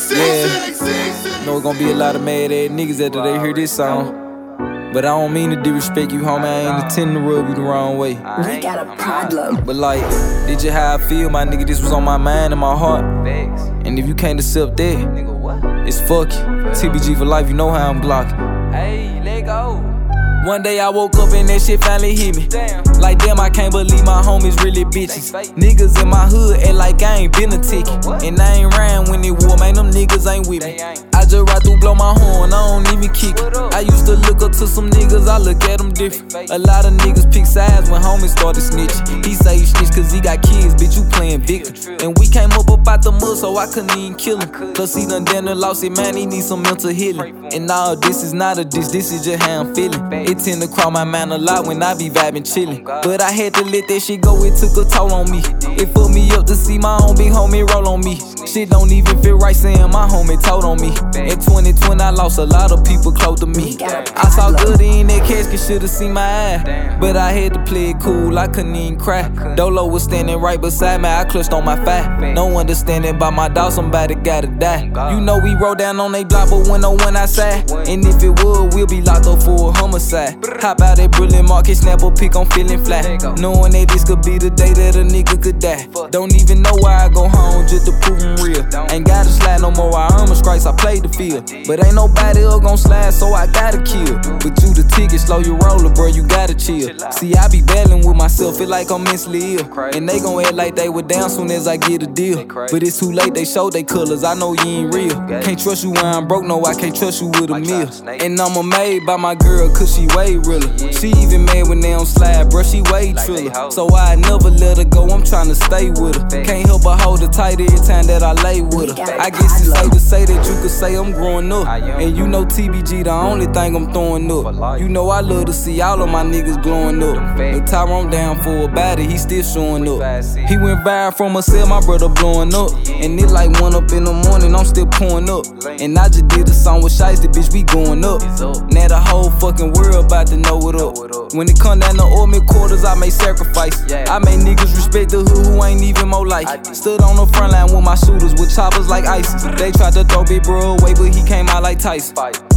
Yeah, know it's gonna be a lot of mad ass niggas after they hear this song. But I don't mean to disrespect you, homie. I ain't intending to rub you the wrong way. We got a problem. But like, did you how I feel, my nigga? This was on my mind and my heart. And if you can't accept that, it's fuck you. TBG for life, you know how I'm glocking. Hey, let go. One day I woke up and that shit finally hit me. Like damn, I can't believe my homies really bitches. Niggas in my hood act like I ain't been a ticket. And I ain't ran when it war, man, them niggas ain't with me. I just ride through, blow my horn, I don't even kick it. I used to look up to some niggas, I look at them different. A lot of niggas pick sides when homies started snitching. He say he snitch cause he got kids, bitch, you playing victim. And we came up out the mud, so I couldn't even kill him. Cause he done lost it, man, he need some mental healing. And now this is not a diss, this is just how I'm feeling. It tend to cross my mind a lot when I be vibing chillin'. But I had to let that shit go, it took a toll on me. It fucked me up to see my own big homie roll on me. Shit don't even feel right saying my homie told on me. In 2020 I lost a lot of people close to me. I saw good in that casket, should've seen my eye. But I had to play it cool, I couldn't even cry. Dolo was standing right beside me, I clutched on my thigh. No understanding by my dog, somebody gotta die. You know we rode down on they block, but when no one outside. And if it would, we'll be locked up for a homicide. Hop out that brilliant market, snap a pic, I'm feeling fly. Knowing that this could be the day that a nigga could die. Don't even know why I go home just to prove I'm real. Ain't gotta slide no more, I earn my stripes, I played the field. But ain't nobody else gon' slide, so I gotta kill. But you the ticket, slow your roller, bro, you gotta chill. See, I be battling with myself, feel like I'm mentally ill. And they gon' act like they were down soon as I get a deal. But it's too late, they showed they colors, I know you ain't real. Can't trust you when I'm broke, no, I can't trust you with a meal. And I'm made by my girl, cause she way realer. She even mad when they don't slide, bruh, she way triller. So I never let her go, I'm tryna stay with her. Can't help but hold her tight every time that I lay with her. I guess it's safe to say that you could say I'm growing up. And you know TBG the only thing I'm throwing up. You know I love to see all of my niggas glowing up. The Tyrone down for a body, he still showing up. He went viral from a cell, my brother blowing up. And it like 1 up in the morning, I'm still pouring up. And I just did a song with Shiesty, bitch, we going up. Now the whole fucking world about to know what up. When it come down to oil quarters, I make sacrifice. I make niggas respect the hood who ain't even more like. Stood on the front line with my shooters with choppers like ISIS. They tried to throw Big Bro away, but he came out like Tyson.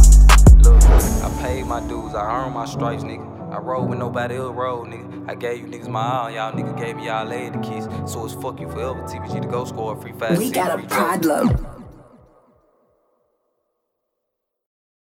Look, I paid my dues, I earned my stripes, nigga. I rode when nobody else rode, nigga. I gave you niggas my all, y'all niggas gave me y'all lady kiss. So it's fuck you forever, TBG to go score a free 5. We got a problem.